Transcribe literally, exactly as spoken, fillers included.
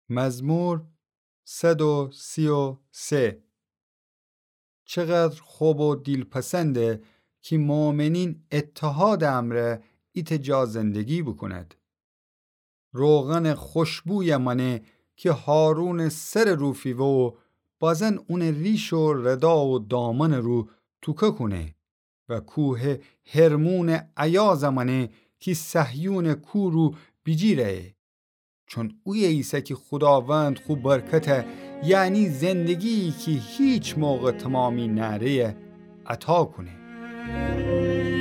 مزمور صد و سی و سه. چقدر خوب و دلپسنده که مؤمنین اتحاد امره ایتجا زندگی بکند. روغن خوشبوی منه که هارون سر روفی و بازن اون ریش و ردا و دامن رو توکه کنه و کوه هرمون عیاز منه که صهیون کو رو بگیره، چون اوی ایسا که خداوند خوب برکته، یعنی زندگی که هیچ موقع تمامی نره عطا کنه.